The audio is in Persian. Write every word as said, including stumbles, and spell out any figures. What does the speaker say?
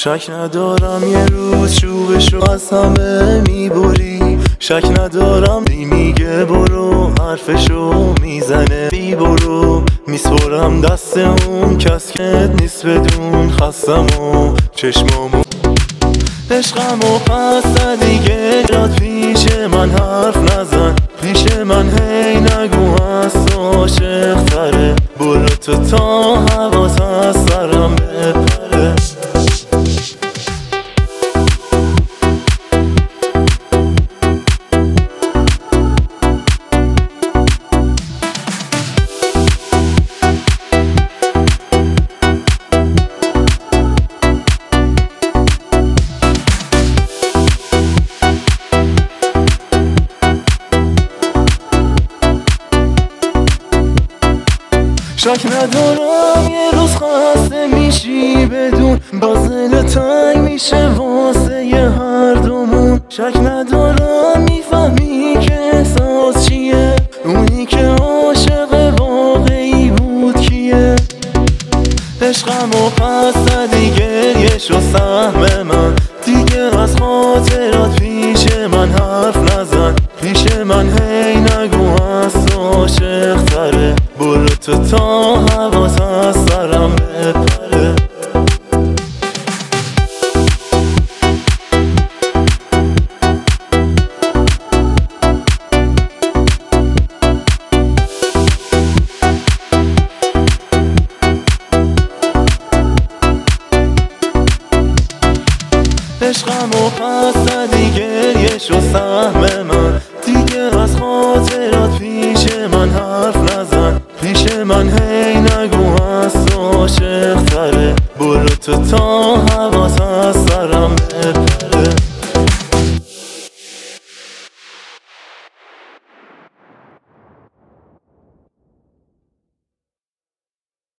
شک ندارم یه روز شوقشو از همه میبری، شک ندارم دی میگه برو حرفشو میزنه بی برو، میسپرم دست اون کس که نیست بدون خستم و چشمامو عشقمو پس دیگه جاد پیش من حرف نزن، پیش من هی نگو از عاشق تره، برو تو تا حواس از سرم بپره. شک ندارم یه روز خسته میشی بدون، باز دل تنگ میشه واسه یه هر دومون، شک ندارم میفهمی که احساس چیه، اونی که عاشق واقعی بود کیه. عشقمو پس دیگه یه شو سهم من، دیگه از خاطرات پیش من حرف نزن، پیش من هی نگو از عاشق تره، برو تو تا حواس از سرم بپره. عشقمو پس دیگه یه شو سهم من، دیگه از خاطرات پیش من حرف نزن، پیش من هی نگو از عاشق تره، برو تو تا